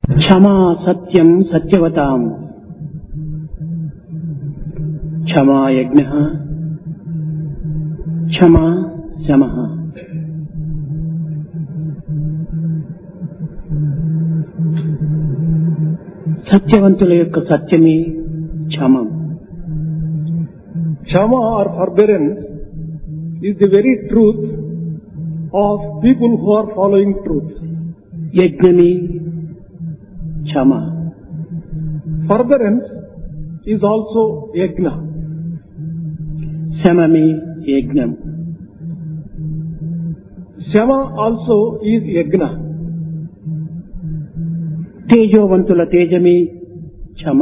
క్షమా సత్యం సత్యవతాం క్షమా యజ్ఞః క్షమా శమః. సత్యవంతుల యొక్క సత్యమే క్షమం. Kshama or forbearance is the very truth of people who are following truth. యజ్ఞమే Kshama. Forbearance is also yajna. శమమే యజ్ఞం. Shama also is yajna. తేజోవంతుల తేజమే Kshama.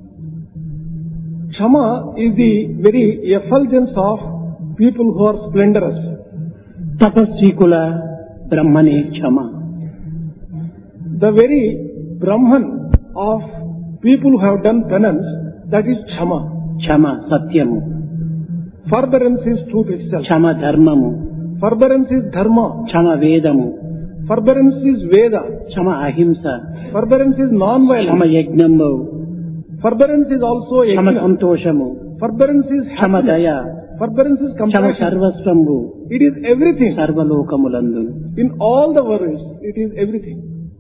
Kshama is the very effulgence of people who are splendorous. తపస్వికుల బ్రహ్మనే Kshama. The very Brahman of people who have done penance, that is Kshama. క్షమ సత్యము. Forbearance is truth itself. క్షమ ధర్మము. Forbearance is dharma. క్షమ వేదము. Forbearance is Veda. క్షమ అహింస. Forbearance is Kshama non-violence. యజ్ఞంబు. Forbearance is also Kshama yajna. సంతోషము. Forbearance is క్షమ దయ. happiness. Forbearance is Kshama compassion. సర్వస్వంబు. It is everything. సర్వలోకములందు In all the worlds, it is everything.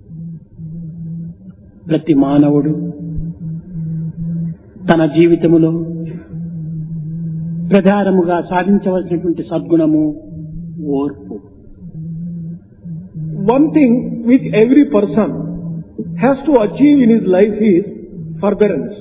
ప్రతి మానవుడు తన జీవితములో ప్రధానముగా సాధించవలసినటువంటి సద్గుణము ఓర్పు. One thing which every person has to achieve in his life is forbearance.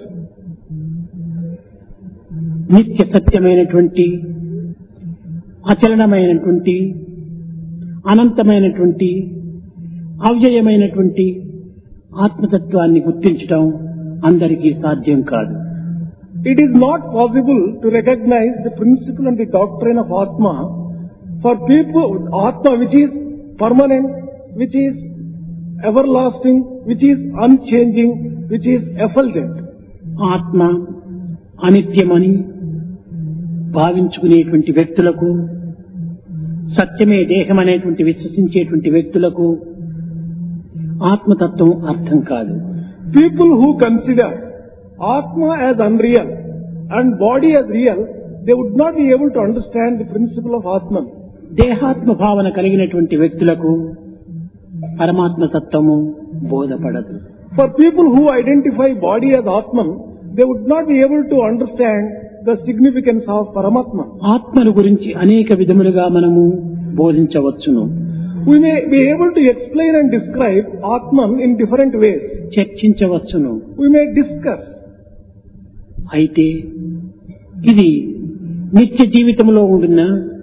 నిత్య సత్యమైనటువంటి అచలనమైనటువంటి అనంతమైనటువంటి అవ్యయమైనటువంటి ఆత్మతత్వాన్ని గుర్తించడం అందరికీ సాధ్యం కాదు. It is not possible to recognize the principle and the doctrine of Atma for people, Atma which is permanent, which is everlasting, which is unchanging, which is effulgent. ఆత్మ అనిత్యమని భావించుకునేటువంటి వ్యక్తులకు, సత్యమే దేహం అనేటువంటి విశ్వసించేటువంటి వ్యక్తులకు ఆత్మతత్వం అర్థం కాదు. People who consider Atma as unreal and body as real, they would not be able to understand the principle of Atman. దేహాత్మ భావన కలిగినటువంటి వ్యక్తులకు పరమాత్మ తత్వము బోధపడదు. For people who identify body as Atman, they would not be able to understand the significance of Paramatma. ఆత్మను గురించి అనేక విధములుగా మనము బోధించవచ్చును. We may be able to explain and describe Atman in different ways. చర్చించవచ్చును. We may discuss. అయితే ఇది నిత్య జీవితంలో ఉండిన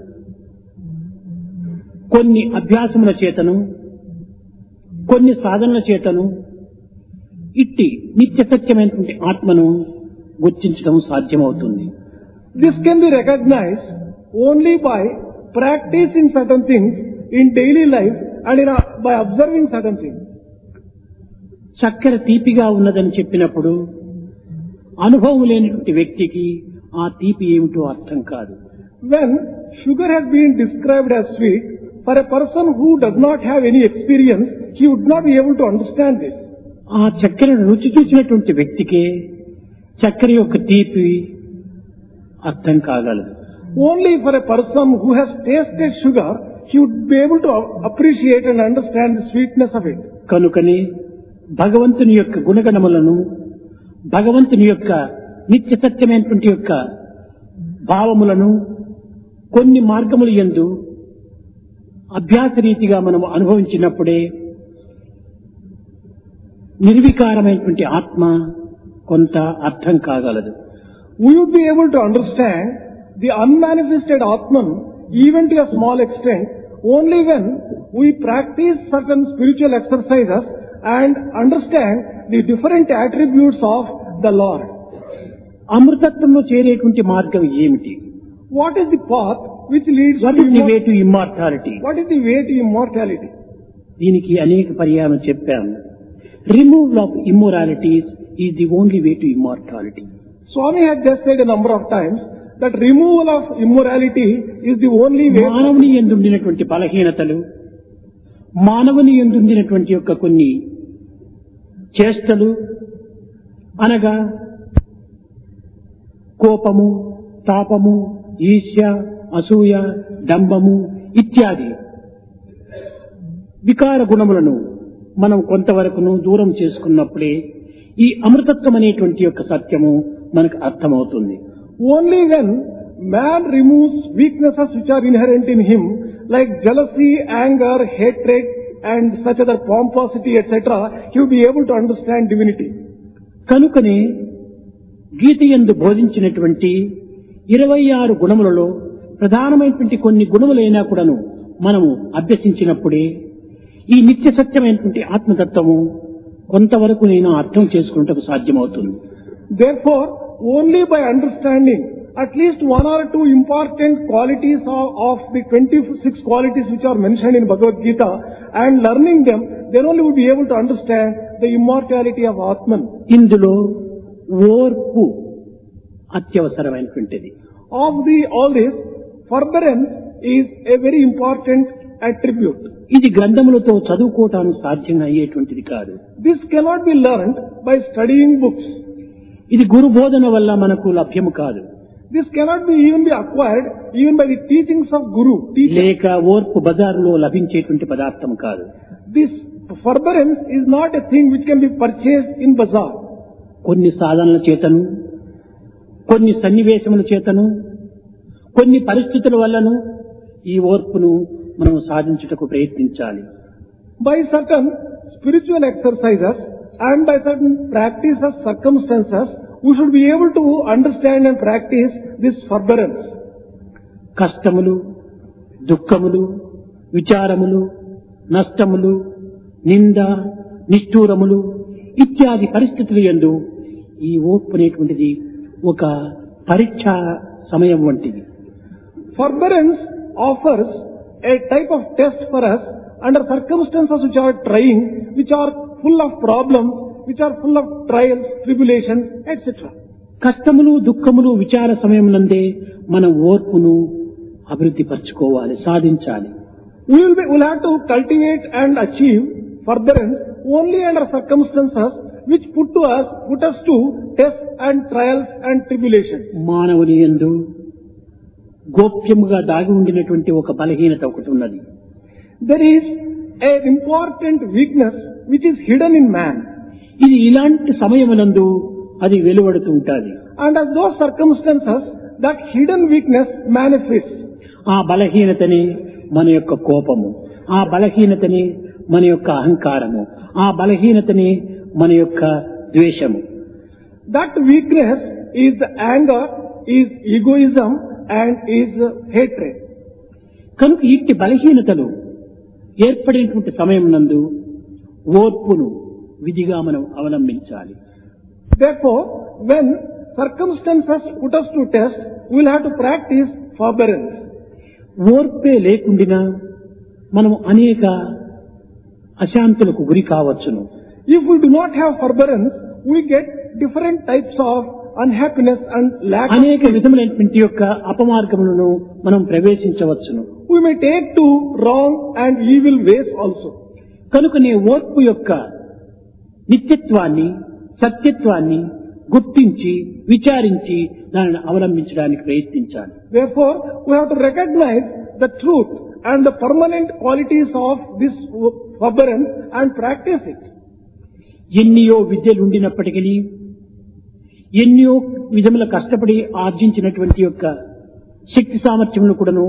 కొన్ని అభ్యాసముల చేతను, కొన్ని సాధనల చేతను ఇట్టి నిత్య సత్యమైనటువంటి ఆత్మను గుర్తించడం సాధ్యమవుతుంది. This can be recognized only by practicing certain things in daily life and by observing certain things. చక్కెర తీపిగా ఉన్నదని చెప్పినప్పుడు అనుభవం లేనటువంటి వ్యక్తికి ఆ తీపి ఏమిటో అర్థం కాదు. When sugar has been described as sweet, for a person who does not have any experience, he would not be able to understand this. ఆ చక్కెరను రుచి చూసినటువంటి వ్యక్తికే చక్కెర యొక్క తీపి అర్థం కాగలదు. Only for a person who has tasted sugar, he would be able to appreciate and understand the sweetness of it. కనుకనే భగవంతుని యొక్క గుణగణములను, భగవంతుని యొక్క నిత్య సత్యమైనటువంటి యొక్క భావములను కొన్ని మార్గములు యందు అభ్యాస రీతిగా మనము అనుభవించినప్పుడే నిర్వికారమైనటువంటి ఆత్మ కొంత అర్థం కాగలదు. We would be able to understand the unmanifested Atman even to a small extent only when we practice certain spiritual exercises and understand the different attributes of the Lord. అమృతత్వంలో చేరేటువంటి మార్గం ఏమిటి? What is the path which leads what to is the way to immortality? What is the way to immortality? దీనికి అనేక పర్యాయం చెప్పాము. Removal of immoralities is the only way to immortality. Swami had just said a number of times that removal of immorality is the only way. మానవుని యందుండినటువంటి బలహీనతలు, మానవుని యందుండినటువంటి యొక్క కొన్ని చేష్టలు అనగా కోపము, తాపము, ఈర్ష్య, అసూయ, డంబము ఇత్యాది వికార గుణములను మనం కొంతవరకును దూరం చేసుకున్నప్పుడే ఈ అమృతత్వం అనేటువంటి యొక్క సత్యము మనకు అర్థమవుతుంది. Only when man removes weaknesses which are inherent in him, like jealousy, anger, hatred, and such other pomposity, etc., he will be able to understand divinity. కనుకనే గీత యందు బోధించినటువంటి 26 గుణములలో ప్రధానమైనటువంటి కొన్ని గుణములైనా కూడాను మనము అభ్యసించినప్పుడే ఈ నిత్య సత్యమైనటువంటి ఆత్మతత్వము కొంతవరకు నేను అర్థం చేసుకున్నటకు సాధ్యమవుతుంది. Therefore, only by understanding at least one or two important qualities of the 26 qualities which are mentioned in Bhagavad Gita and learning them, then only we will be able to understand the immortality of Atman. ఇందులో ఓర్పు అత్యవసరమైనటువంటిది. Of all this, forbearance is a very important attribute. ఇది గ్రంథములతో చదువుకోవటానికి సాధ్యం అయ్యేటువంటిది కాదు. This cannot be learned by studying books. ఇది గురు బోధన వల్ల మనకు లభ్యము కాదు. This cannot be even be acquired even by the teachings of Guru. లేక ఓర్పు బజారులో లభించేటువంటి పదార్థం కాదు. This forbearance is not a thing which can be purchased in bazaar. కొన్ని సాధనల చేతను, కొన్ని సన్నివేశముల చేతను, కొన్ని పరిస్థితుల వల్లను ఈ ఓర్పును మనం సాధించుటకు ప్రయత్నించాలి. By certain spiritual exercises and by certain practices, circumstances, we should be able to understand and practice this forbearance. కష్టములు, దుఃఖములు, విచారములు, నష్టములు, నింద, నిష్ఠూరములు ఇత్యాది పరిస్థితులు యందు ఈ ఓర్పు అనేటువంటిది ఒక పరీక్షా సమయం వంటిది. Forbearance offers a type of test for us under circumstances which are trying, which are full of problems, which are full of trials, tribulations, etc. కష్టములు, దుఃఖములు, విచార సమయం నందే మనం ఓర్పును అభివృద్ధి పరచుకోవాలి, సాధించాలి. We will have to cultivate and achieve forbearance only under circumstances which put us to tests and trials and tribulations. మానవుని యందు గోప్యముగా దాగి ఉండినటువంటి ఒక బలహీనత ఒకటి ఉన్నది. There is an important weakness which is hidden in man. ఇది ఇలాంటి సమయమునందు అది వెలువడుతూ ఉంటుంది. Under those circumstances, that hidden weakness manifests. ఆ బలహీనతని మన యొక్క కోపము, ఆ బలహీనతని మన యొక్క అహంకారము, ఆ బలహీనతని మన యొక్క ద్వేషము. That weakness is the anger, is egoism and is hatred. కనుక ఇట్టి బలహీనతలు ఏర్పడినటువంటి సమయం నందు ఓర్పును విధిగా మనం అవలంబించాలి. Therefore, when circumstances put us to test, we will have to practice forbearance. ఓర్పే లేకుండినా మనం అనేక అశాంతులకు గురి కావచ్చును. If we do not have forbearance, we get different types of unhappiness and lack of అనేక విధములైనటువంటి యొక్క అపమార్గములను మనం ప్రవేశించవచ్చును. we may take to wrong and evil ways also. కనుకనే ఓర్పు యొక్క నిత్యత్వాన్ని, సత్యత్వాన్ని గుర్తించి విచారించి దానిని అవలంబించడానికి ప్రయత్నించాలి. Therefore, we have to recognize the truth and the permanent qualities of this forbearance and practice it. ఎన్నియో విద్యలు ఉండినప్పటికీ, ఎన్నో విధముల కష్టపడి ఆర్జించినటువంటి యొక్క శక్తి సామర్థ్యములు కూడాను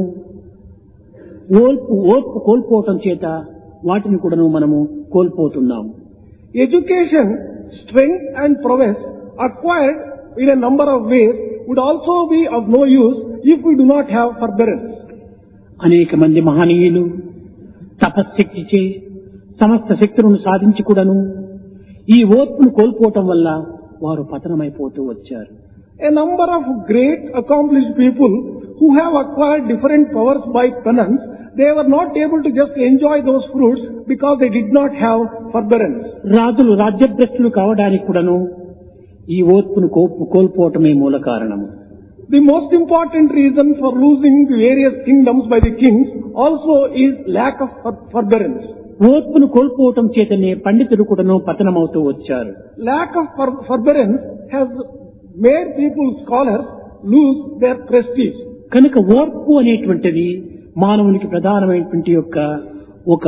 ఓర్పు కోల్పోవటం చేత వాటిని కూడాను మనము కోల్పోతున్నాము. Education, strength and prowess acquired in a number of ways would also be of no use if we do not have forbearance. అనేక మంది మహనీయులు తపశ్శక్తిచే సమస్త శక్తులను సాధించి కూడాను ఈ ఓర్పును కోల్పోవటం వల్ల వారు పతనమైపోతూ వచ్చారు. A number of great accomplished people who have acquired different powers by penance, they were not able to just enjoy those fruits because they did not have forbearance. రాజులు రాజ్యభ్రష్టులు కావడానికి కూడాను ఈ ఓర్పును కోల్పోవటమే మూల కారణము. The most important reason for losing the various kingdoms by the kings also is lack of forbearance. ఓర్పును కోల్పోవటం చేతనే పండితులు కూడాను పతనమవుతూ వచ్చారు. Lack of forbearance has made people, scholars, lose their prestige. కనుక ఓర్పు అనేటువంటిది మానవునికి ప్రధానమైనటువంటి ఒక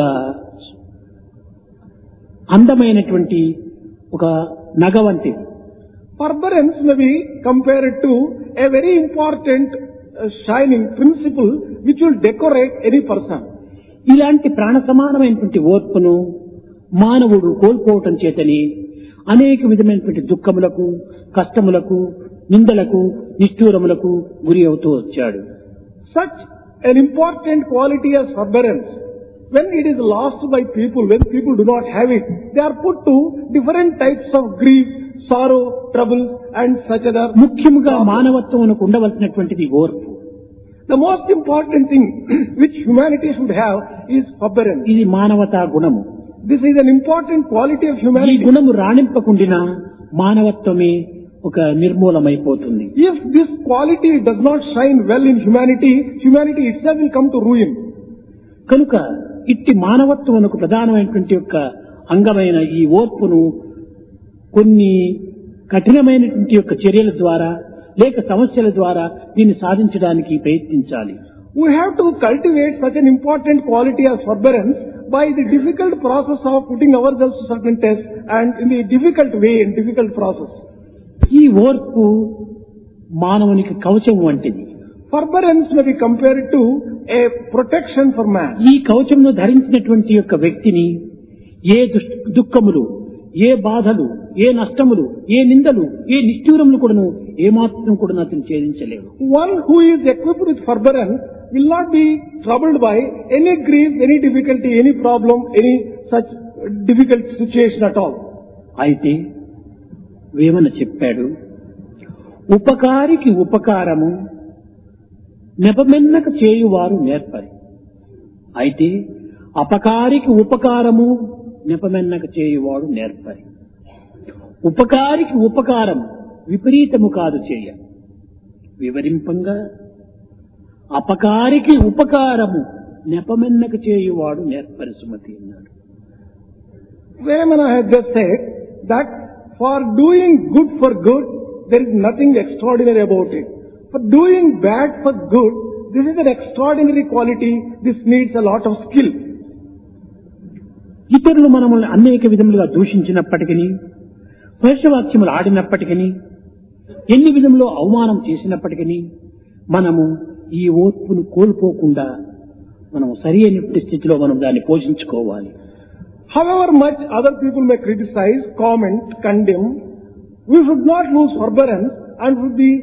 అందమైనటువంటి ఒక నగ వంటిది. Forbearance may be compared to a very important shining principle which will decorate any person. ఇలాంటి ప్రాణ సమానమైనటువంటి ఓర్పును మానవుడు కోల్పోవటం చేతని అనేక విధమైనటువంటి దుఃఖములకు, కష్టములకు, నిందలకు, నిష్ఠూరములకు గురి అవుతూ వచ్చాడు. Such an important quality as forbearance, when it is lost by people, when people do not have it, they are put to different types of grief, sorrow, troubles and such other. ముఖ్యముగా మానవత్వమునకు ఉండవలసినటువంటిది ఓర్పు. The most important thing which humanity should have is forbearance. ఇది మానవతా గుణము. This is an important quality of ఈ humanity. గుణము రాణింపకుండినా మానవత్వమే ఒక నిర్మూలమైపోతుంది. If this quality does not shine well in humanity, humanity itself will come to ruin. కనుక ఇట్టి మానవత్వమునకు ప్రధానమైనటువంటి అంగమైన ఈ ఓర్పును కొన్ని కఠినమైనటువంటి చర్యల ద్వారా లేక సమస్యల ద్వారా దీన్ని సాధించడానికి ప్రయత్నించాలి. We have to cultivate such an important quality as forbearance by the difficult process of putting ourselves to certain tests and in the difficult way and difficult process. ఈ ఓర్పు మానవునికి కవచం వంటిది. Forbearance may be compared to a protection for man. ఈ కవచమును ధరించినటువంటి వ్యక్తిని ఏ దుఃఖములు, ఏ బాధలు, ఏ నష్టములు, ఏ నిందలు, ఏ నిష్ఠూరములు కూడాను ఏమాత్రం కూడా అతను ఛేదించలేవు. One who is equipped with forbearance will not be troubled by any grief, any difficulty, any problem, any such difficult situation at all. అయితే వేమన చెప్పాడు, ఉపకారికి ఉపకారము నెపమెన్నక చేయువారు నేర్పరి. అయితే అపకారికి ఉపకారము నెపమెన్నక చేయువాడు నేర్పరి. ఉపకారికి ఉపకారం విపరీతము కాదు చేయ, వివరింపంగా అపకారికి ఉపకారము నెపమెన్నక చేయువాడు నేర్పరి సుమతి అన్నాడు. Vemana has just said that for doing good for good, there is nothing extraordinary about it. For doing bad for good, this is an extraordinary quality. This needs a lot of skill. ఇతరులు మనల్ని అనేక విధములుగా దూషించినప్పటికీ, పరుషవాక్యములు ఆడినప్పటికీ, ఎన్ని విధములో అవమానం చేసినప్పటికీ మనము ఈ ఓర్పును కోల్పోకుండా మనం సరి అయిన స్థితిలో మనం దాన్ని పోషించుకోవాలి. However much other people may criticize, comment, condemn, we should not lose forbearance and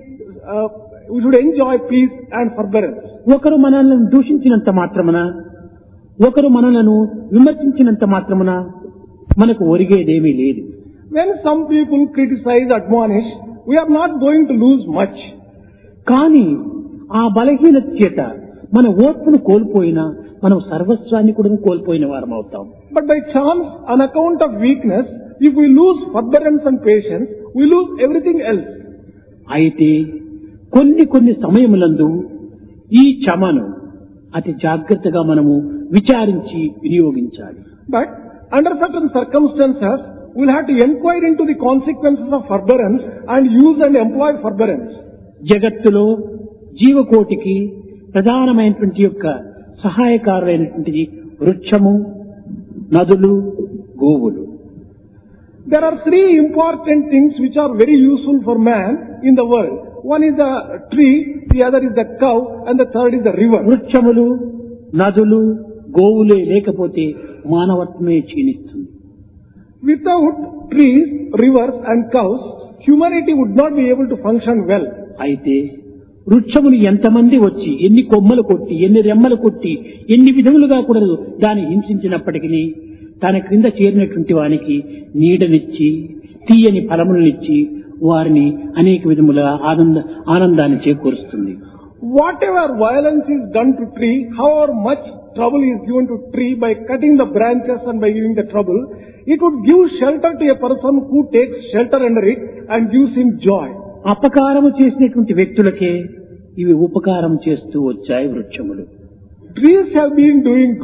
we should enjoy peace and forbearance. ఒకరు మనల్ని దూషించినంత మాత్రమున, ఒకరు మనలను విమర్శించినంత మాత్రమున మనకు ఒరిగేదేమీ లేదు. When some people criticize, admonish, we are not going to lose much. కానీ ఆ బలహీనత చేత మన ఓర్పును కోల్పోయినా మనం సర్వస్వాన్ని కూడా కోల్పోయిన వారం అవుతాం. But by chance, on account of weakness, if we lose forbearance and patience, we lose everything else. అయితే కొన్ని సమయములందు ఈ క్షమను అతి జాగ్రత్తగా మనము విచారించి వినియోగించాలి. But under certain circumstances, we'll have to inquire into the consequences of forbearance and use and employ forbearance. జగత్తులో జీవకోటికి ప్రధానమైనటువంటి సహాయకారులైనటువంటిది వృక్షము, నదులు, గోవులు. There are three important things which are very useful for man in the world. One is the tree, the other is the cow, and the third is the river. వృక్షములు, నదులు, గోవులే లేకపోతే మానవత్వమే క్షీణిస్తుంది. Without trees, rivers and cows, humanity would not be able to function well. అయితే వృక్షములు ఎంతమంది వచ్చి ఎన్ని కొమ్మలు కొట్టి, ఎన్ని రెమ్మలు కొట్టి, ఎన్ని విధములుగా కూడా దాన్ని హింసించినప్పటికీ తన క్రింద చేరినటువంటి వానికి నీడనిచ్చి, తీయని ఫలములనిచ్చి వారిని అనేక విధముల ఆనందాన్ని చేకూరుస్తుంది. Whatever violence is done to tree, however much trouble is given to tree by cutting the branches and by giving the trouble, it would give shelter to a person who takes shelter under it and gives him joy. అపకారము చేసినటువంటి వ్యక్తులకే ఇవి ఉపకారం చేస్తూ వచ్చాయి వృక్షములు. Trees have been doing good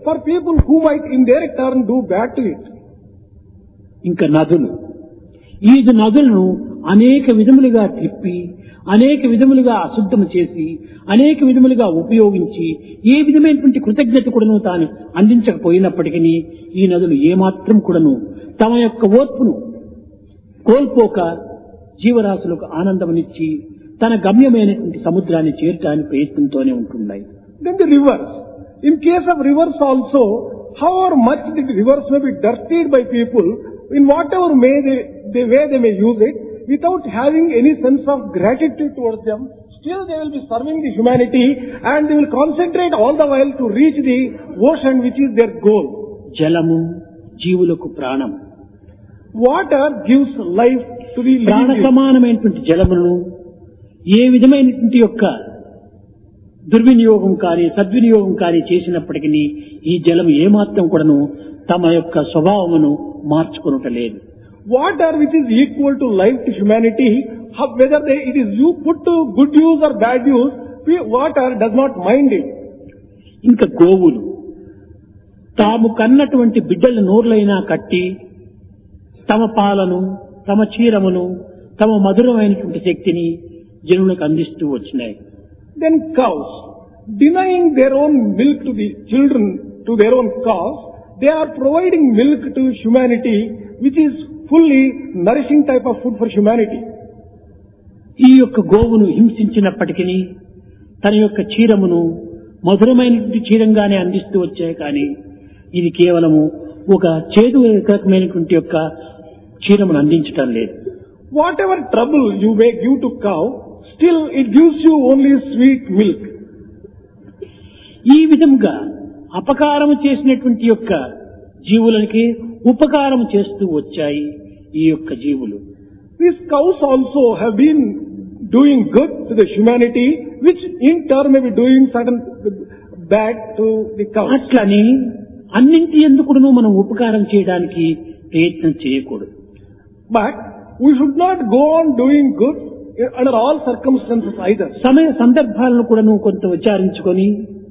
for people who might in their turn do bad to it. ఇంకా నదులు, ఈ నదులను అనేక విధములుగా తిప్పి, అనేక విధములుగా అశుద్ధము చేసి, అనేక విధములుగా ఉపయోగించి, ఏ విధమైనటువంటి కృతజ్ఞత కూడాను తాను అందించకపోయినప్పటికీ ఈ నదులు ఏమాత్రం కూడాను తమ యొక్క ఓర్పును కోల్పోక జీవరాశులకు ఆనందమునిచ్చి తన గమ్యమైనటువంటి సముద్రాన్ని చేరటానికి ప్రయత్నంతోనే ఉంటున్నాయి. Then the rivers. In case of rivers also, however much the rivers may be dirtied by people, in whatever way they may use it, without having any sense of gratitude towards them, still they will be serving the humanity and they will concentrate all the while to reach the ocean which is their goal. జలము జీవులకు ప్రాణం. Water gives life to the ప్రాణ living. సమానమైనటువంటి జలమును ఏ విధమైనటువంటి యొక్క దుర్వినియోగం కానీ సద్వినియోగం కానీ చేసినప్పటికీ ఈ జలం ఏమాత్రం కూడాను తమ యొక్క స్వభావమును మార్చుకొనుటలేదు. Water which is equal to life to humanity, whether it is you put to good use or bad use, water does not mind it. ఇంకా గోవులు తాము కన్నటువంటి బిడ్డల నోర్లైనా కట్టి తమ పాలను, తమ క్షీరమును, తమ మధురమైనటువంటి శక్తిని జనులకు అందిస్తూ వచ్చినాయి. Then cows, denying their own milk to the children, to their own cows, they are providing milk to humanity, which is fully nourishing type of food for humanity. ఈ యొక్క గోవును హింసించినప్పటికీ తన యొక్క క్షీరమును మధురమైనటువంటి క్షీరంగానే అందిస్తూ వచ్చాయి. కానీ ఇది కేవలము ఒక చేదు రకమైనటువంటి యొక్క క్షీరమును అందించటం లేదు. Whatever trouble you may give to cow, still it gives you only sweet milk. ఈ విధంగా అపకారము చేసినటువంటి యొక్క జీవులకి ఉపకారం చేస్తూ వచ్చాయి ఈ యొక్క జీవులు. These cows also have been doing good to the humanity, which in turn may be doing certain bad to the cows. అట్లని అన్నింటి ఎందుకును మనం ఉపకారం చేయడానికి ప్రయత్నం చేయకూడదు. But we should not go on doing good under all circumstances either. సమయ సందర్భాలను కూడాను కొంత విచారించుకొని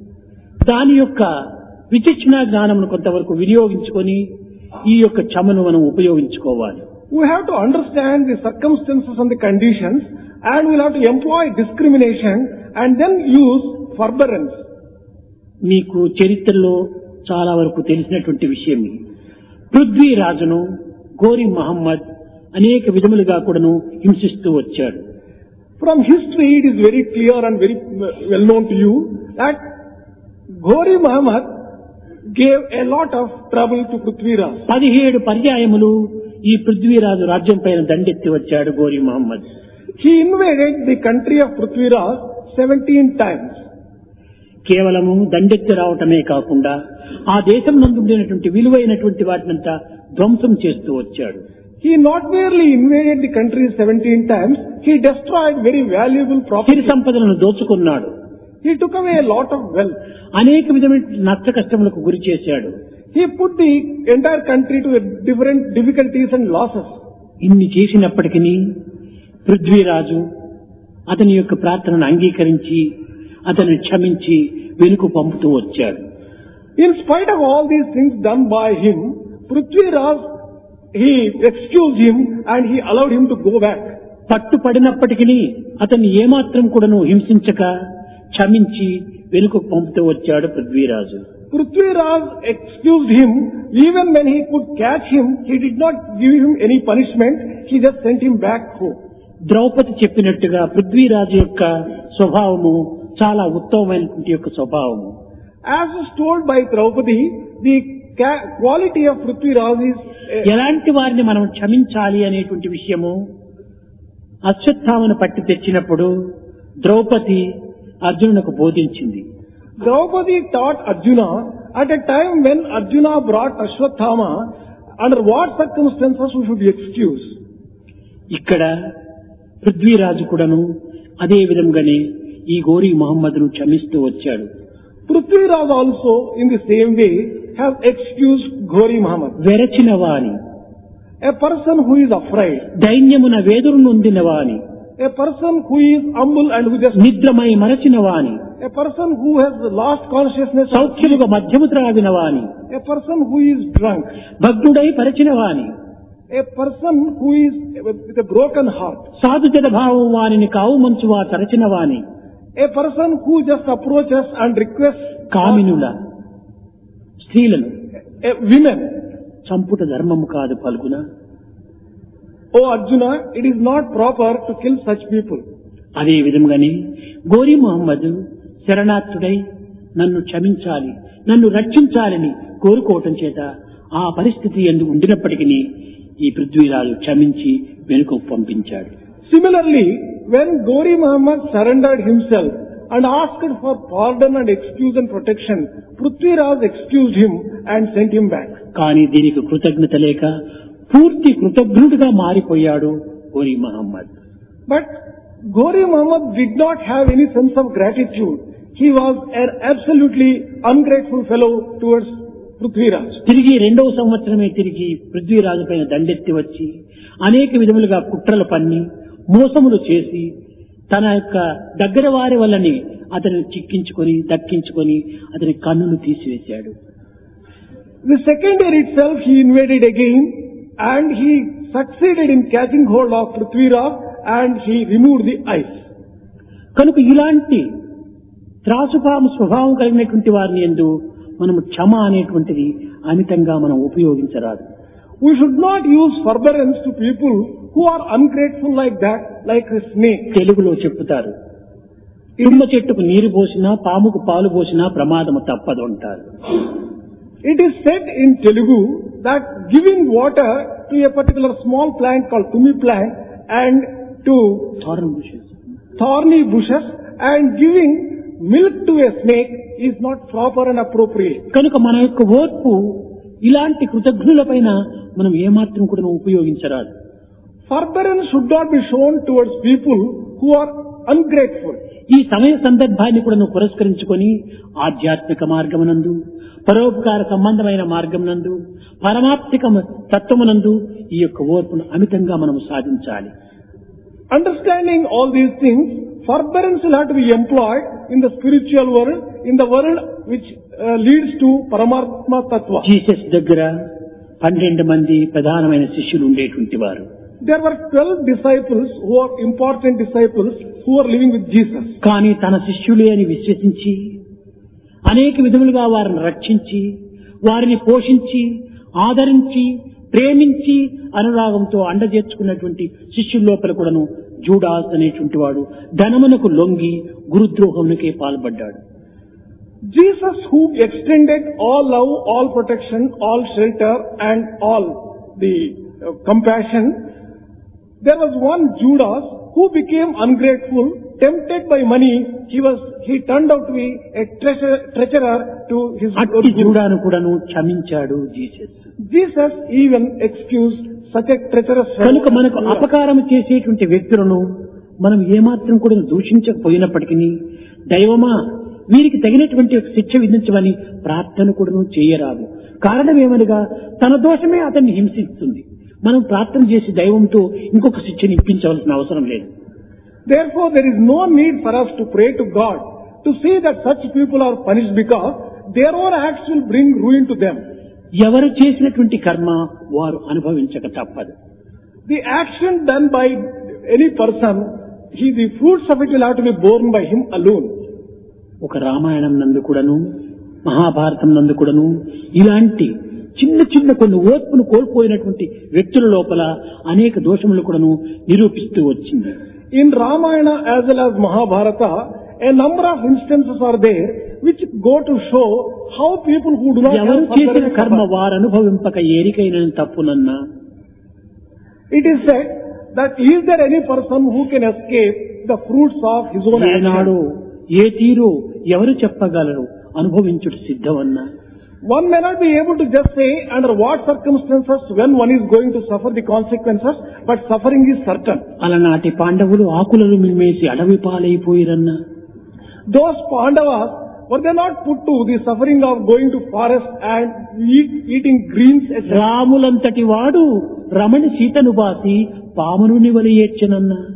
దాని యొక్క విచక్షణ జ్ఞానమును కొంతవరకు వినియోగించుకొని ఈ యొక్క క్షమను మనం ఉపయోగించుకోవాలి. We have to understand the circumstances and the conditions, and we will have to employ discrimination and then use forbearance. మీకు చరిత్రలో చాలా వరకు తెలిసినటువంటి విషయం. పృథ్వీరాజును గోరి మహమ్మద్ అనేక విధములుగా కూడాను హింసిస్తూ వచ్చాడు. From history, it is very clear and very well known to you that Ghori Muhammad gave a lot of trouble to Prithviraj. 17 పర్యాయములు ఈ పృథ్వీరాజు రాజ్యం పైన దండెత్తి వచ్చాడు గోరి Mohammed. He invaded the country of Prithviraj 17 times. కేవలము దండెత్తి రావటమే కాకుండా ఆ దేశం నందు ఉండేటువంటి విలువైనటువంటి వాటినంతా ధ్వంసం చేస్తూ వచ్చాడు. He not merely invaded the country 17 times, he destroyed very valuable Siri property. సంపదలను దోచుకున్నాడు. He took away a lot of wealth. అనేక విధమైన నష్ట కష్టములకు గురి చేశాడు. He put the entire country to different difficulties and losses. ఇన్ని చేసినప్పటికీ పృథ్వీరాజు అతని యొక్క ప్రార్థనను అంగీకరించి అతన్ని క్షమించి వెనుక పంపుతూ వచ్చాడు. In spite of all these things done by him, Prithviraj, he excused him and he allowed him to go back. పట్టుపడినప్పటికీ అతన్ని ఏమాత్రం కూడాను హింసించక క్షమించి వెనుక పంపుతూ వచ్చాడు Prithviraj. Prithviraj excused him. Even when he could catch him, he did not give him any punishment. He just sent him back home. Draupadi చెప్పినట్టుగా పృథ్వీరాజు యొక్క స్వభావము చాలా ఉత్తమమైనటువంటి యొక్క స్వభావము. As is told by Draupadi, the quality of Prithviraj is ఎలాంటి వారిని మనం క్షమించాలి అనేటువంటి విషయము అశ్వత్థామను పట్టి తెచ్చినప్పుడు Draupadi అర్జునునకు బోధించింది. Draupadi taught Arjuna at a time when Arjuna brought Ashwatthama, under what circumstances we should excuse. ఇక్కడ పృథ్వీరాజు కూడాను అదే విధంగానే ఈ గోరీ మహమ్మద్ను క్షమిస్తూ వచ్చాడు. Prithviraj also in the same way has excused Ghori Muhammad. వెరచిన వాని, A person who is afraid, దైన్యమున వేదురు నొందిన వాని, a A person who is humble and who just, నిద్రమై మరచిన వాని, a person who has lost consciousness, of సౌఖ్యముగా మధ్యము త్రాగిన వాని, a person who is drunk, భగ్నుడై పరిచిన వాని, a person who is with a broken heart, సాధుజన భావం వానిని కావు మంచువా తరచిన వాని, a person who just approaches and requests కామినుల స్త్రీలను women. చంపుట ధర్మము కాదు పలుకున. O Arjuna, it is not proper to kill such people. అదే విధంగానే గోరీ మహమ్మద్ శరణార్థుడై నన్ను క్షమించాలి, నన్ను రక్షించాలని కోరుకోవటం చేత ఆ పరిస్థితి ఎందుకు ఉండినప్పటికీ ఈ పృథ్వీరాజు క్షమించి వెనుకకు పంపించాడు. Similarly, when Gauri Muhammad surrendered himself and asked for pardon and excuse and protection, Prithviraj excused him and sent him back. కానీ దీనికి కృతజ్ఞత లేక పూర్తి కృతజ్ఞుడిగా మారిపోయాడు Ghori Muhammad. But Gauri Muhammad did not have any sense of gratitude. He was an absolutely ungrateful fellow towards Prithviraj. తిరిగి 2వ సంవత్సరమే తిరిగి పృథ్వీరాజు పైన దండెత్తి వచ్చి అనేక విధములుగా కుట్రలు పన్ని మోసములు చేసి తన యొక్క దగ్గర వారి వల్లని అతన్ని చిక్కించుకొని దక్కించుకొని అతని కన్నులు తీసివేశాడు. The second year itself he invaded again and he succeeded in catching hold of Prithviraj and he removed the eyes. కనుక ఇలాంటి త్రాసుపాము స్వభావం కలిగినటువంటి వారిని యందు మనము క్షమ అనేటువంటిది అమితంగా మనం ఉపయోగించరాదు. We should not use forbearance to people who are ungrateful like that, like a snake. తెలుగులో చెప్పుతారు, తుమ్మ చెట్టుకు నీరు పోసినా పాముకు పాలు పోసినా ప్రమాదము తప్పదు అంటారు. It is said in Telugu that giving water to a particular small plant called tumi plant and to thorny bushes and giving milk to a snake is not proper and appropriate. కనుక మన యొక్క ఓర్పు ఇలాంటి కృతజ్ఞుల పైన మనం ఏమాత్రం కూడా ఉపయోగించరాదు. Forbearance should not be shown towards people who are ungrateful. ఈ సమయ సందర్భాన్ని కూడా పురస్కరించుకొని ఆధ్యాత్మిక మార్గమునందు, పరోపకార సంబంధమైన మార్గమునందు, పరమాత్మిక తత్వమునందు ఈ యొక్క ఓర్పును అమితంగా మనం సాధించాలి. Understanding all these things, forbearance will have to be employed in the spiritual world, in the world which leads to Paramatma Tattva. Jesus దగ్గర 12 మంది ప్రధానమైన శిష్యులు ఉండేటువంటి వారు. There were 12 disciples who are important disciples who are living with Jesus. కానీ తన శిష్యులే అని విశ్వసించి అనేక విధములుగా వారిని రక్షించి వారిని పోషించి ఆదరించి ప్రేమించి అనురాగంతో అండజేర్చుకున్నటువంటి శిష్యుల లోపల కూడాను జూడాస్ అనేటువంటి వాడు ధనమునకు లొంగి గురుద్రోహమునకే పాల్పడ్డాడు. Jesus, who extended all love, all protection, all shelter and all the compassion, there was one Judas who became ungrateful, tempted by money. He turned out to be a treasurer to his అట్టి జూడాను కూడాను క్షమించాడు Jesus. Jesus even excused such a treacherous fellow. కనుక మనకు అపకారం చేసేటువంటి వ్యక్తులను మనం ఏమాత్రం కూడా దూషించకపోయినప్పటికీ దైవమా వీరికి తగినటువంటి శిక్ష విధించమని ప్రార్థన కూడా చేయరాదు. కారణం ఏమనగా తన దోషమే అతన్ని హింసిస్తుంది. మనం ప్రార్థన చేసి దైవంతో ఇంకొక శిక్షను ఇప్పించవలసిన అవసరం లేదు. Therefore, there is no need for us to pray to God to see that such people are punished because their own acts will bring ruin to them. ఎవరు చేసినటువంటి కర్మ వారు అనుభవించక తప్పదు. The action done by any person, the fruits of it will have to be borne by him alone. ఒక రామాయణం నందు కూడాను మహాభారతం నందు కూడాను ఇలాంటి చిన్న చిన్న కొన్ని ఓర్పును కోల్పోయినటువంటి వ్యక్తుల లోపల అనేక దోషములు కూడాను నిరూపిస్తూ వచ్చింది. In Ramayana as well as Mahabharata, a number of instances are there which go to show how people who do not ఎవరు have చేసిన forbearance కర్మ suffer. వారు అనుభవింపక ఏరికైన తప్పునన్నా It is said that is there any person who can escape the fruits of his own ఏనాడు action? ఏ తీరు ఎవరు చెప్పగలరు అనుభవించుట సిద్ధమన్నా. One may not be able to just say under what circumstances when one is going to suffer the consequences, but suffering is certain. అలనాటి పాండవులు ఆకులను మిమ్మేసి అడవి పాలైపోయిరన్నా. Those Pandavas, were they not put to the suffering of going to forest and eating greens, etc.? రాములంతటి వాడు రమణి సీతను బాసి పామును వలి ఏడ్చెనన్నా. A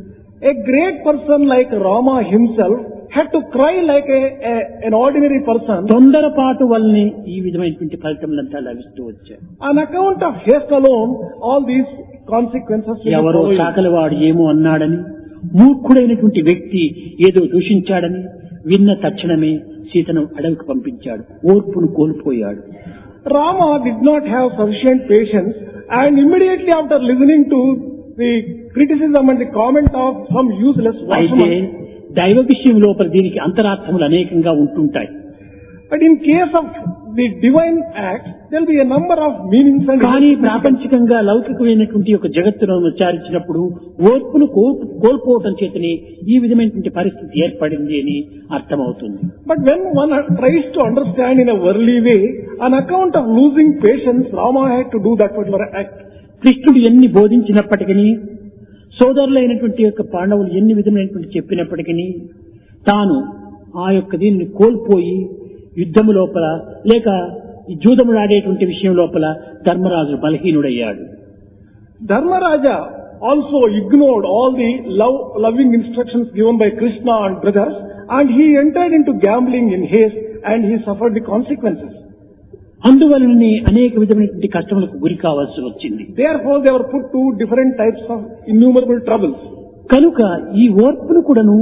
A great person like Rama himself had to cry like an ordinary person తొందరపాటు వల్లనే ఈ విధమైనటువంటి ఫలితములంతా లభిస్తూ వచ్చాయి. on account of haste alone. All these consequences will ఎవరో follow you. చాకలివాడు ఏమో అన్నాడని, మూర్ఖుడైనటువంటి వ్యక్తి ఏదో దూషించాడని విన్న తక్షణమే సీతను అడవికి పంపించాడు. ఓర్పును కోల్పోయాడు. Rama did not have sufficient patience, and immediately after listening to the criticism and the comment of some useless అయితే washerman, దైవ విషయం లోపల దీనికి అంతరార్థములు అనేకంగా ఉంటుంటాయి. but in case of the divine act, there will be a number of meanings and కానీ ప్రాపంచికంగా లౌకికమైనటువంటి ఒక జగత్తును విచారించినప్పుడు ఓర్పును కోల్పోవటం చేతనే ఈ విధమైనటువంటి పరిస్థితి ఏర్పడింది అని అర్థమవుతుంది. But when one tries to understand in a worldly way, on account of losing patience, Rama had to do that particular act. కృష్ణుడు ఎన్ని బోధించినప్పటికీ, సోదరులైనటువంటి యొక్క పాండవులు ఎన్ని విధమైనటువంటి చెప్పినప్పటికీ తాను ఆ యొక్క దీనిని కోల్పోయి యుద్ధము లోపల లేక ఈ జూదములు ఆడేటువంటి విషయం లోపల Dharmaraju బలహీనుడయ్యాడు. Dharmaraja also ignored all the loving instructions given by Krishna and brothers, and he entered into gambling in haste, and he suffered the consequences. అందువలననే అనేక విధమైనటువంటి కష్టములకు గురి కావాల్సి వచ్చింది. Therefore, they were put to different types of innumerable troubles. కనుక ఈ ఓర్పును కూడాను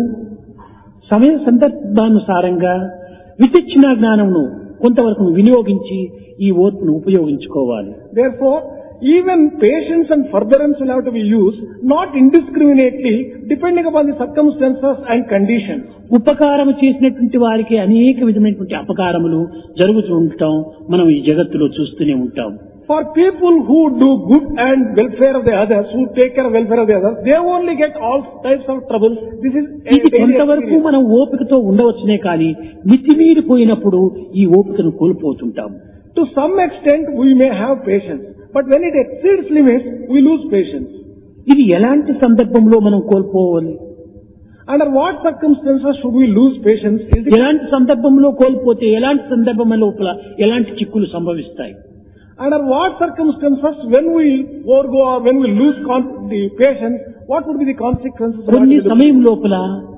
సమయ సందర్భానుసారంగా విచక్షణ జ్ఞానమును కొంతవరకు వినియోగించి ఈ ఓర్పును ఉపయోగించుకోవాలి. Therefore, even patience and forbearance will have to be used, not indiscriminately, depending upon the circumstances and conditions. ఉపకారము చేసినటువంటి వారికి అనేక విధమైనటువంటి అపకారములు జరుగుతూ ఉండటం మనం ఈ జగత్తులో చూస్తూనే ఉంటాం. For people who do good and welfare of the others, who take care of welfare of the others, they only get all types of troubles. This is a ఇది daily కొంతవరకు experience. మనం ఓపికతో ఉండవచ్చునే కానీ మితిమీరిపోయినప్పుడు ఈ ఓపికను కోల్పోతుంటాం. To some extent, we may have patience, but when it exceeds limits, we lose patience. ఇది ఎలాంటి సందర్భంలో మనం కోల్పోవాలి, Under what circumstances should we lose patience? Is the ఎలాంటి సందర్భంలో కోల్పోతే ఎలాంటి సందర్భం లోపల ఎలాంటి చిక్కులు సంభవిస్తాయి. Under what circumstances, when we forego or when we lose the patience, what would be the consequences? of what కొన్ని we do? సమయం లోపల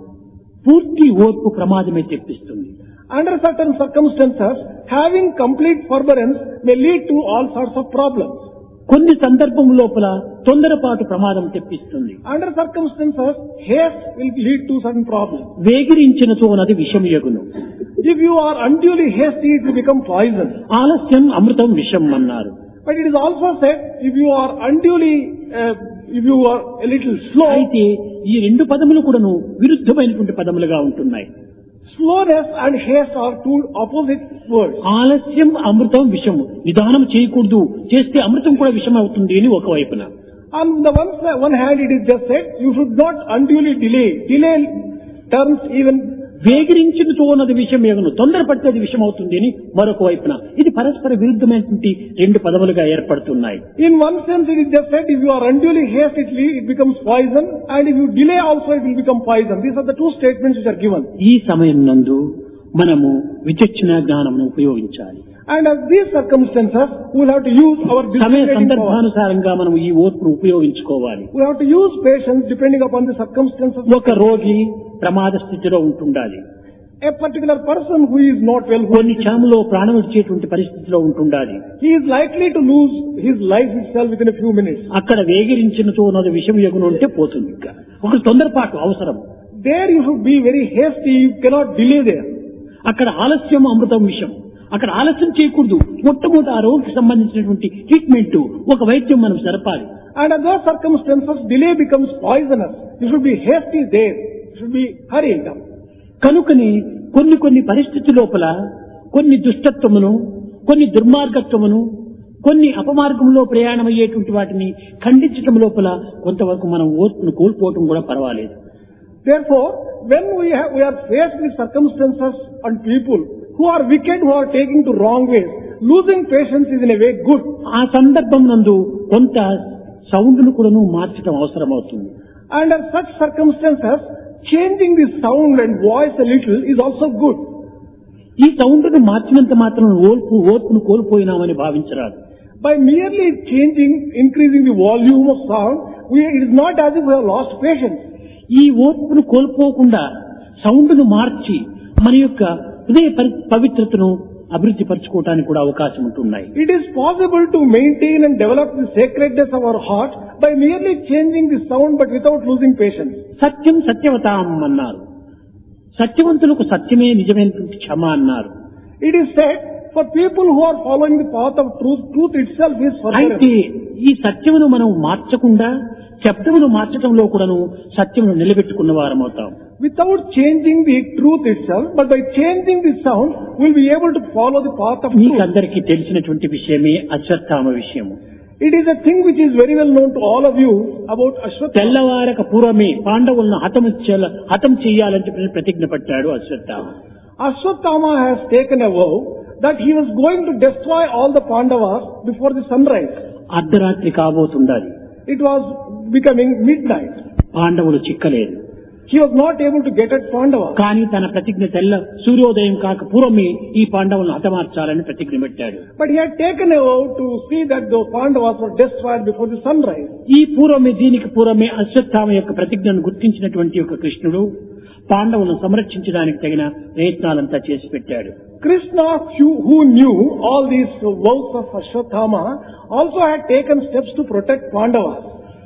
పూర్తి ఓర్పు ప్రమాదమే తెప్పిస్తుంది. Under certain circumstances, having complete forbearance may lead to all sorts of problems. కొన్ని సందర్భం లోపల తొందరపాటు ప్రమాదం తెప్పిస్తుంది. Under circumstances, haste will lead to certain problems. వేగిరించినచో నది విషమయగును. If you are unduly hasty, it will become poison. ఆలస్యం అమృతం విషం అన్నారు. But it is also said, if you are unduly, if you are a little slow, అయితే ఈ రెండు పదములు కూడాను విరుద్ధమైనటువంటి పదములుగా ఉంటున్నాయి. slowness and haste are two opposite words. ఆలస్యం అమృతం విషము. నిదానం చేయకూడదు, చేస్తే అమృతం కూడా విషం అవుతుంది అని ఒకవైపున. On the one hand, it is just said, you should not unduly delay. Delay turns even. వేగిరించినచో నది విషం ఎగును, తొందరపడితే అది విషం అవుతుంది అని మరొక వైపున. ఇది పరస్పర విరుద్ధమైనటువంటి రెండు పదములుగా ఏర్పడుతున్నాయి. In one sense, it is just said, if you are unduly haste, it becomes poison, and if you delay also, it will become poison. These are the two statements which are given. ఈ సమయం నందు మనము విచక్షణ జ్ఞానమును ఉపయోగించాలి. And at these circumstances, we will have to use our సమయ discriminating power. సందర్భానుసారంగా మనం ఈ ఓర్పును ఉపయోగించుకోవాలి. We have to use patience depending upon the circumstances. ఒక రోగి ప్రమాద స్థితిలో ఉంటుండాలి. A particular person who is not well, కొన్ని క్షణంలో ప్రాణం విడిచేటువంటి పరిస్థితిలో ఉంటుండాలి. he is likely to lose his life itself within a few minutes. అక్కడ వేగిరించినచో నది విషం ఎగును అంటే పోతుంది. ఇంకా ఒక తొందరపాటు అవసరం. There you should be very hasty, you cannot delay there. అక్కడ ఆలస్యం అమృతం విషం. అక్కడ ఆలస్యం చేయకూడదు. మొట్టమొదటి ఆ రోగికి సంబంధించినటువంటి ట్రీట్మెంట్ ఒక వైద్యం మనం జరపాలి. And at those circumstances, delay becomes poisonous. You should be hasty there. You should be hurried up. కనుకని కొన్ని పరిస్థితి లోపల కొన్ని దుష్టత్వమును, కొన్ని దుర్మార్గత్వమును, కొన్ని అపమార్గంలో ప్రయాణమయ్యేటువంటి వాటిని ఖండించటం లోపల కొంతవరకు మనం ఓర్పును కోల్పోవటం కూడా పర్వాలేదు. Therefore, when we are faced with circumstances and people who are wicked, who are taking to wrong ways, losing patience is in a way good. ఆ సందర్భం నందు కొంత సౌండ్ను కూడాను మార్చడం అవసరం అవుతుంది. Under such circumstances, changing the sound and voice a little is also good. ఈ సౌండ్ను మార్చినంత మాత్రం ఓర్పును కోల్పోయినామని భావించరాదు. By merely increasing the volume of sound, it is not as if we have lost patience. ఈ ఓర్పును కోల్పోకుండా సౌండ్ను మార్చి మన యొక్క హృదయ పవిత్రతను అభివృద్ధి పరచుకోవడానికి కూడా అవకాశం ఉంటున్నాయి. It is possible to maintain and develop the sacredness of our heart by merely changing the sound but without losing patience. సత్యం సత్యవతాం అన్నారు. సత్యవంతులకు సత్యమే నిజమైనటువంటి క్షమ అన్నారు. It is said for people who are following the path of truth, truth itself is అయితే forbearance. ఈ సత్యమును మనం మార్చకుండా శబ్దమును మార్చడంలో కూడాను సత్యమును నిలబెట్టుకున్న వారమవుతాం. Without changing the truth itself, but by changing the sound, we'll be able to follow the path of truth. మీకందరికీ తెలిసినటువంటి విషయమే అశ్వత్థామ విషయము. It is a thing which is very well known to all of you about Ashwatthama. తెల్లవారక పూర్వమే పాండవులను హతం చేయాలంటే ప్రతిజ్ఞ పట్టాడు Ashwatthama. Ashwatthama has taken a vow that he was going to destroy all the Pandavas before the sunrise. అర్ధరాత్రి కాబోతుండాలి. It was becoming midnight. పాండవులు చిక్కలేదు. He was not able to get at Pandavas. కానీ తన ప్రతిజ్ఞ తెల్ల సూర్యోదయం కాక పూర్వమే ఈ పాండవులను హతమార్చాలని ప్రతిజ్ఞ పెట్టాడు. But he had taken a vow to see that the Pandavas were destroyed before the sunrise. ఈ పూర్వమే దీనికి పూర్వమే అశ్వత్థామ యొక్క ప్రతిజ్ఞను గుర్తించినటువంటి యొక్క కృష్ణుడు పాండవులను సంరక్షించడానికి తగిన ప్రయత్నాలంతా చేసి పెట్టాడు. Krishna, who knew all these vows of Ashwatthama, also had taken steps to protect Pandavas.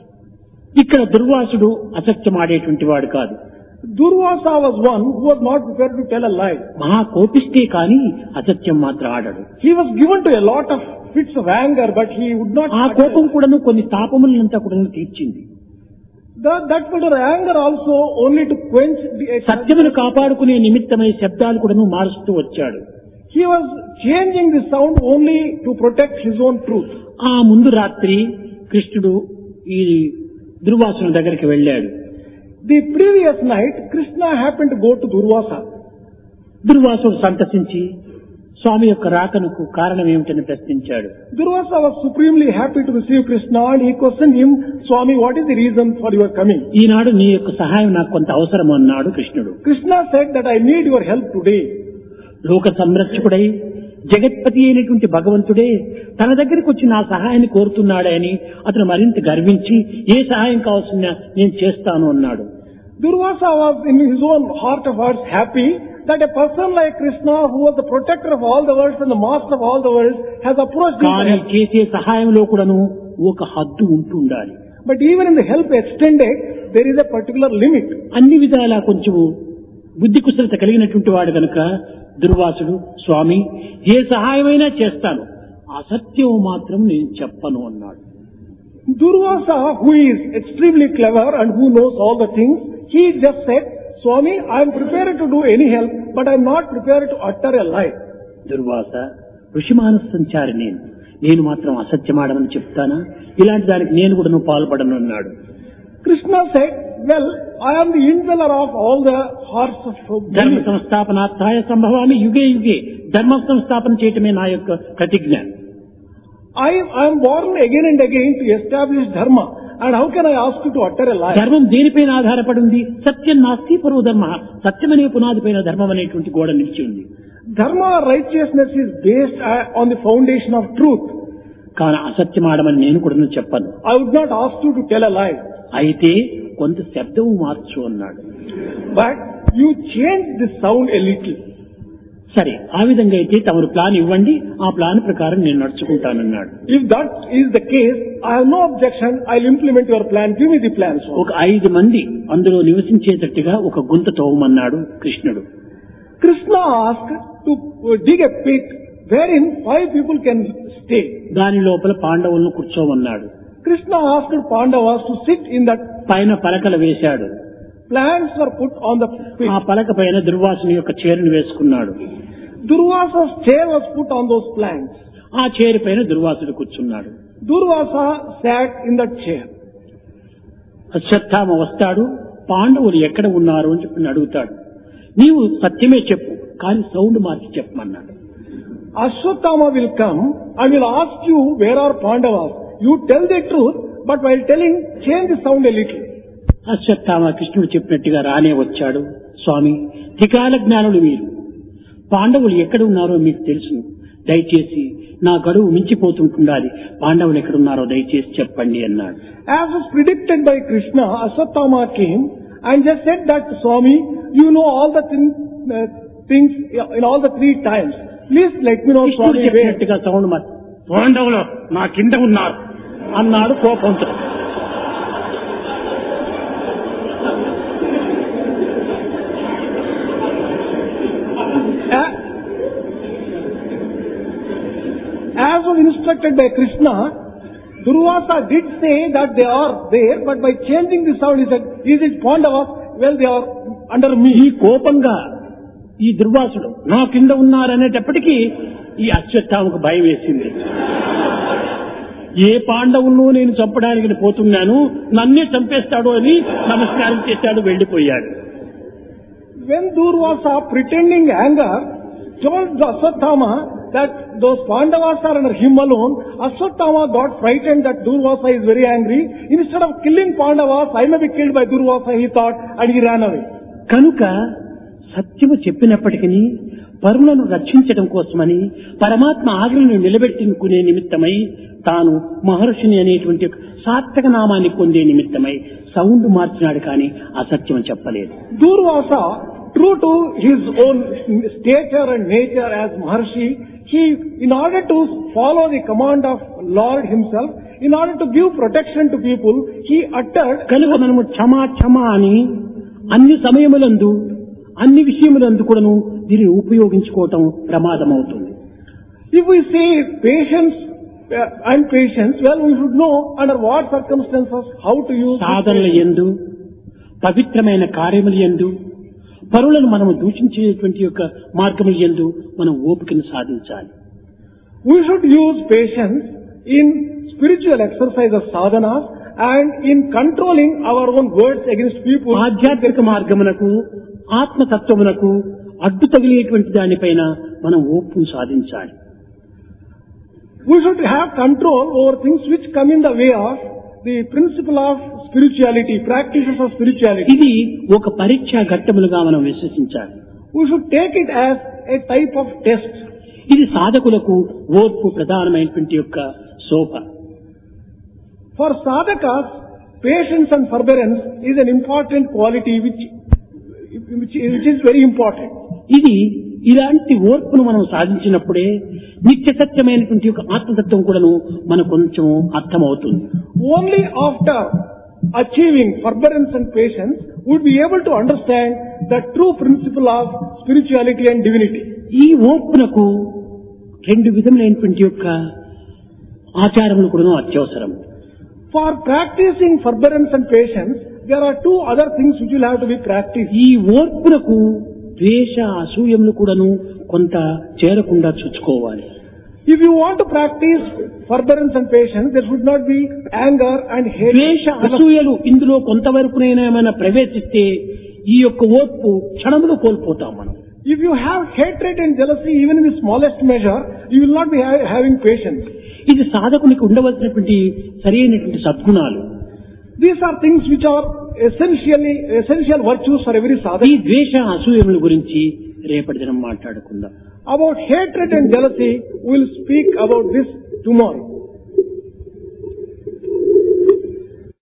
ఇక్కడ దుర్వాసుడు అసత్యం ఆడేటువంటి వాడు కాదు. Durvasa was one who was not prepared to tell a lie. మహా కోపిష్టే కానీ అసత్యం మాత్రం ఆడడు. He was given to a lot of fits of anger, but he would not. ఆ కోపం కూడాను కొన్ని తాపములంతా కూడా తీర్చింది. That particular anger also only to quench the. సత్యమును కాపాడుకునే నిమిత్తమై శబ్దాలు కూడాను మారుస్తూ వచ్చాడు. He was changing the sound only to protect his own truth. ఆ ముందు రాత్రి కృష్ణుడు ఈ దుర్వాసుని దగ్గరికి వెళ్ళాడు. The previous night, Krishna happened to go to Durvasa. దుర్వాసుడు సంతసించి స్వామి యొక్క రాకనకు కారణం ఏమిటని ప్రశ్నించాడు. Durvasa was supremely happy to receive Krishna and he questioned him, Swami, what is the reason for your coming? ఈనాడు నీ యొక్క సహాయం నాకు కొంత అవసరం అన్నాడు కృష్ణుడు. Krishna said that I need your help today. లోక సంరక్షకుడై జగత్పతి అయినటువంటి భగవంతుడే తన దగ్గరికి వచ్చి నా సహాయాన్ని కోరుతున్నాడే అని అతను మరింత గర్వించి ఏ సహాయం కావాల్సిన నేను చేస్తాను అన్నాడు. Durvasa was in his own heart of hearts happy that a person like Krishna, who was the protector of all the worlds and the master of all the worlds, has approached him. కానీ చేసే సహాయంలో కూడాను ఒక హద్దు ఉంటుండాలి. But even in the help extended, there is a particular limit. అన్ని విధాలా కొంచెం బుద్ధి కుశలత కలిగినటువంటి వాడు కనుక దుర్వాసుడు స్వామి ఏ సహాయమైనా చేస్తాను, అసత్యం మాత్రం నేను చెప్పను అన్నాడు. Durvasa, who is extremely clever and who knows all the things, he just said, Swami, I am prepared to do any help, but I am not prepared to utter a lie. Durvasa ఋషిమానస సంచారి నేను మాత్రం అసత్యమాడమని చెప్తానా, ఇలాంటి దానికి నేను కూడా పాల్పడను అన్నాడు. Krishna said, well, I am the indweller of all the hearts of ధర్మ సంస్థాపనార్థాయ సంభవామి యుగే యుగే ధర్మ సంస్థాపన చేయటమే నా యొక్క ప్రతిజ్ఞ. I am born again and again to establish dharma, and how can I ask you to utter a lie? ధర్మం దేనిపైన ఆధారపడి ఉంది? సత్యం నాస్తి పరో ధర్మ. సత్యమనే పునాది పైన ధర్మం అనేటువంటి గోడ నిలిచి ఉంది. Dharma, righteousness is based on the foundation of truth. కానీ అసత్యమాడమని నేను కూడా చెప్పను. I would not ask you to tell a lie. అయితే కొంత శబ్దం మార్చు అన్నాడు. But you change the sound a little. సరే, ఆ విధంగా అయితే తమరు ప్లాన్ ఇవ్వండి, ఆ ప్లాన్ ప్రకారం నేను నడుచుకుంటానన్నాడు. If that is the case, I have no objection. I'll implement your plan. Give me the plan. ఒక 5 మంది అందులో నివసించేటట్టుగా ఒక గుంత తవ్వమన్నాడు కృష్ణుడు. Krishna asked to dig a pit wherein 5 people can stay. దాని లోపల పాండవులను కూర్చోమన్నాడు. Krishna asked Pandavas to sit in that. పైన పలకలు వేశాడు. Plants were put on the pit. ఆ పలక పైన దుర్వాసుని యొక్క చైర్ను వేసుకున్నాడు. Durvasa's chair was put on those planks. ఆ చైర్ పైన దుర్వాసుడు కూర్చున్నాడు. Durvasa sat in that chair. Ashwatthama వస్తాడు, పాండవులు ఎక్కడ ఉన్నారు అని చెప్పి అడుగుతాడు. నీవు సత్యమే చెప్పు, కానీ సౌండ్ మార్చి చెప్పమన్నాడు. Ashwatthama will come and will ask you where are Pandavas. You tell the truth, but while telling, change the sound a little. Ashwatthama కృష్ణుడు చెప్పినట్టుగా రానే వచ్చాడు. స్వామి, త్రికాల జ్ఞానులు మీరు, పాండవులు ఎక్కడ ఉన్నారో మీకు తెలుసు, దయచేసి నా గడువు మించిపోతుంటుండాలి, పాండవులు ఎక్కడున్నారో దయచేసి చెప్పండి అన్నాడు. As was predicted by Krishna, Ashwatthama came and just said that, Swami, you know all the things in all the 3 times. Please let me know, కృష్ణుడు Swami, where. చెప్పినట్టుగా సౌండ్ మరి పాండవులు నా కింద ఉన్నారు అన్నాడు కోపంతో. As was instructed by Krishna, Durvasa did say that they are there, but by changing the sound, he said, is it Pandavas? Well, they are under ఈ me. కోపంగా ఈ దుర్వాసుడు నా కింద ఉన్నారనేటప్పటికీ ఈ అశ్వత్థామకు భయం వేసింది. ఏ పాండవులను నేను చంపడానికి పోతున్నాను, నన్నే చంపేస్తాడు అని నమస్కారం చేశాడు, వెళ్లిపోయాడు. When Durvasa, pretending anger, told the Aswathama that those Pandavas are under him alone, Aswathama got frightened that Durvasa is very angry. Instead of killing Pandavas, I may be killed by Durvasa, he thought, and he ran away. కనుక సత్యము చెప్పినప్పటికీ పరులను రక్షించడం కోసమని పరమాత్మ ఆజ్ఞను నిలబెట్టుకునే నిమిత్తమై తాను మహర్షిని అనేటువంటి సార్థక నామాన్ని పొందే నిమిత్తమై సౌండ్ మార్చినాడు, కానీ అసత్యం చెప్పలేదు. Durvasa, true to his own stature and nature as Maharshi, he, in order to follow the command of Lord himself, in order to give protection to people, he uttered. కనుక మనము క్షమా క్షమా అని అన్ని సమయములందు అన్ని విషయములందు కూడాను దీనిని ఉపయోగించుకోవటం ప్రమాదం అవుతుంది. If we say patience and patience, well, we should know under what circumstances how to use. సాధనల యందు పవిత్రమైన కార్యముల యందు పరులను మనము దూషించేటువంటి యొక్క మార్గముల యందు మనం ఓపికను సాధించాలి. We should use patience in spiritual exercises, sadhanas, and in controlling our own words against people. ఆధ్యాత్మిక మార్గమునకు ఆత్మతత్వమునకు అడ్డు తగిలేటువంటి దానిపైన మనం ఓపును సాధించాలి. We should have control over things which come in the way of the principle of spirituality, practices of spirituality. ఇది ఒక పరీక్షా ఘట్టములుగా మనం విశ్వసించాలి. We should take it as a type of test. ఇది సాధకులకు ఓర్పు ప్రధానమైనటువంటి యొక్క శోభ. For sadhakas, patience and forbearance is an important quality which is very important. ఇది ఇలాంటి ఓర్పును మనం సాధించినప్పుడే నిత్య సత్యమైనటువంటి యొక్క ఆత్మతత్వం కూడాను మనకు కొంచెం అర్థమవుతుంది. Only after achieving forbearance and patience would be able to understand the true principle of spirituality and divinity. ఈ ఓర్పునకు 2 విధములైనటువంటి యొక్క ఆచారములు కూడాను అత్యవసరం. For practicing forbearance and patience, there are 2 other things which will have to be practiced. ఈ ఓర్పునకు ద్వేష అసూయములు కూడాను కొంత చేరకుండా చూసుకోవాలి. If you want to practice forbearance and patience, there should not be anger and hate. ద్వేష అసూయలు ఇందులో కొంతవరకునైనా ఏమైనా ప్రవేశిస్తే ఈ యొక్క ఓర్పు క్షణములో కోల్పోతాం మనం. If you have hatred and jealousy even in the smallest measure, you will not be having patience. ఇది సాధకునికి ఉండవలసినటువంటి సరైనటువంటి సద్గుణాలు. These are things which are essential virtues for every ఈ sadhaka. ద్వేష అసూయముల గురించి రేపటి దినం మాట్లాడుకుందాం. About hatred and jealousy, we will speak about this tomorrow.